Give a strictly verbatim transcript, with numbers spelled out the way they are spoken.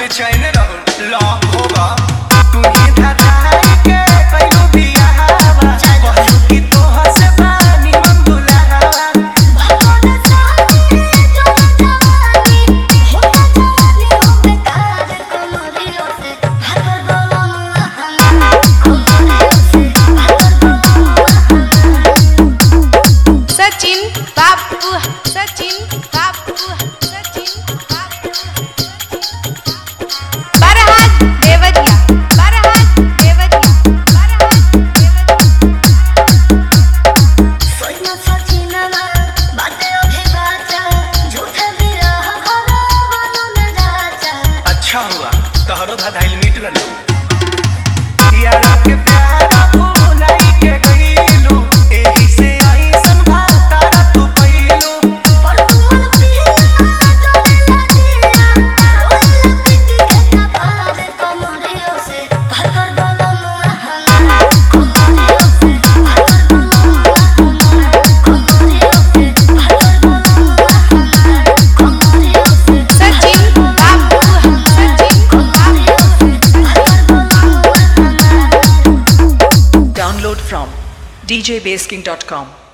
बेचैन रहो ला होगा तू ही धधाई के कइलो बियाहवा कहलू कि तोहर से पानी हम दुलावा भगवान साथी जो जवानी होता जवानी हो बेकार कोमरियों से भागर बोलूं कोमरियों से भागर बोलूं सचिन बाबू सचिन बाबू सचिन बाबू बरहात देवरिया बरहात देवरिया बरहात देवरिया सोइना सचिनवा बाटे ओठे बाचा झूठे बिरह घरा वालों ने राजा अच्छा हुआ तोहरो धधाइल मिट गलो यारा के प्यारा भुलाई के गइलू एही से आई संभाता तू पइलू पर तुमन पिया जोला दिया रोला पिटी के कपार कोमरियों से भागर बोलूं कोमरियों से भागर बोलूं कोमरियों से भागर बोलूं कोमरियों से सचिन बाबू सचिन बाबू Download from d j base king dot com.